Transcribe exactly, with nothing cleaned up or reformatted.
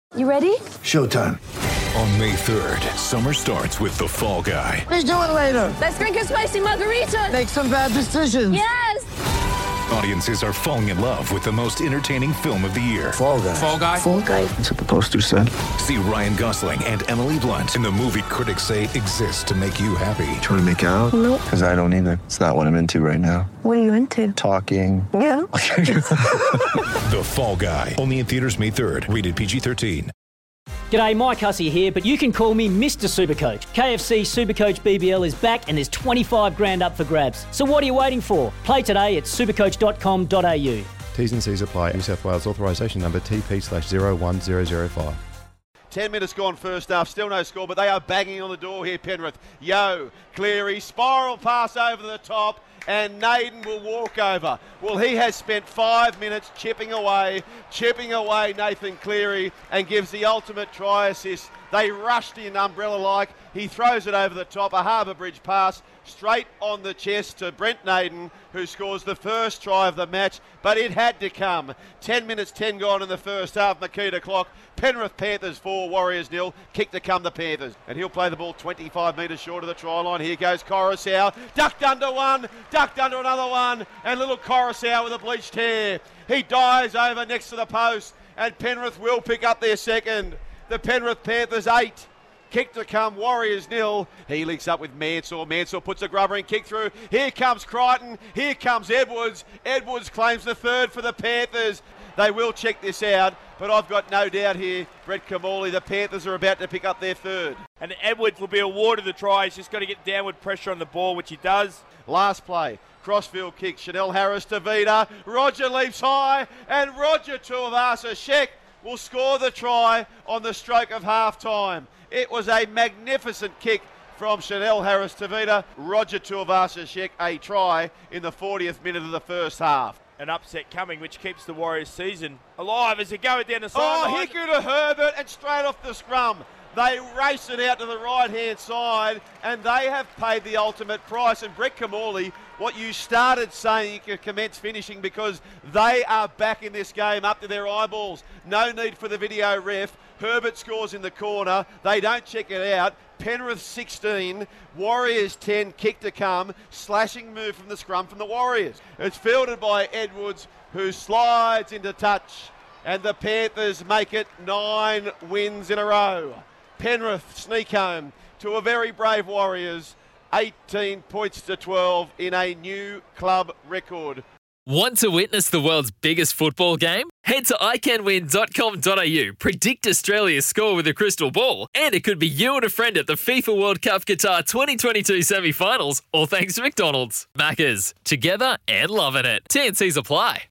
You ready? Showtime. On May third, summer starts with The Fall Guy. Let's do it later. Let's drink a spicy margarita. Make some bad decisions. Yes! Audiences are falling in love with the most entertaining film of the year. Fall Guy. Fall Guy. Fall Guy. That's what the poster said. See Ryan Gosling and Emily Blunt in the movie critics say exists to make you happy. Trying to make it out? Nope. Because I don't either. It's not what I'm into right now. What are you into? Talking. Yeah. The Fall Guy. Only in theaters May third. Rated P G thirteen. G'day, Mike Hussey here, but you can call me Mister Supercoach. K F C Supercoach B B L is back and there's twenty-five grand up for grabs. So what are you waiting for? Play today at supercoach dot com dot a u. T's and C's apply. New South Wales authorisation number T P slash zero one zero zero five. Ten minutes gone first half, still no score, but they are banging on the door here, Penrith. Yo, Cleary, spiral pass over the top, and Naden will walk over. Well, he has spent five minutes chipping away, chipping away Nathan Cleary, and gives the ultimate try assist. They rushed in umbrella-like. He throws it over the top, a Harbour Bridge pass, straight on the chest to Brent Naden, who scores the first try of the match, but it had to come. Ten minutes, ten gone in the first half, Makita clock. Penrith Panthers four, Warriors nil. Kick to come the Panthers. And he'll play the ball twenty-five metres short of the try line. Here goes Coruscant. Ducked under one, ducked under another one, and little Coruscant with a bleached hair. He dives over next to the post, and Penrith will pick up their second. The Penrith Panthers eight. Kick to come, Warriors nil. He links up with Mansour. Mansour puts a grubbering kick through. Here comes Crichton. Here comes Edwards. Edwards claims the third for the Panthers. They will check this out, but I've got no doubt here, Brett Kamali, the Panthers are about to pick up their third. And Edwards will be awarded the try. He's just got to get downward pressure on the ball, which he does. Last play. Crossfield kick. Chanel Harris to Vida. Roger leaps high, and Roger Tuivasa-Sheck will score the try on the stroke of half-time. It was a magnificent kick from Chanel Harris to Vida. Roger Tuivasa-Sheck, a try in the fortieth minute of the first half. An upset coming, which keeps the Warriors season alive as they go down the sideline. Oh, Hiku to Herbert and straight off the scrum. They race it out to the right-hand side, and they have paid the ultimate price. And Brett Kamali, what you started saying, you could commence finishing, because they are back in this game up to their eyeballs. No need for the video ref. Herbert scores in the corner. They don't check it out. Penrith sixteen, Warriors ten, kick to come. Slashing move from the scrum from the Warriors. It's fielded by Edwards, who slides into touch. And the Panthers make it nine wins in a row. Penrith sneak home to a very brave Warriors. eighteen points to twelve in a new club record. Want to witness the world's biggest football game? Head to i can win dot com dot a u, predict Australia's score with a crystal ball, and it could be you and a friend at the FIFA World Cup Qatar twenty twenty-two semi-finals, all thanks to McDonald's. Maccas, together and loving it. T and C's apply.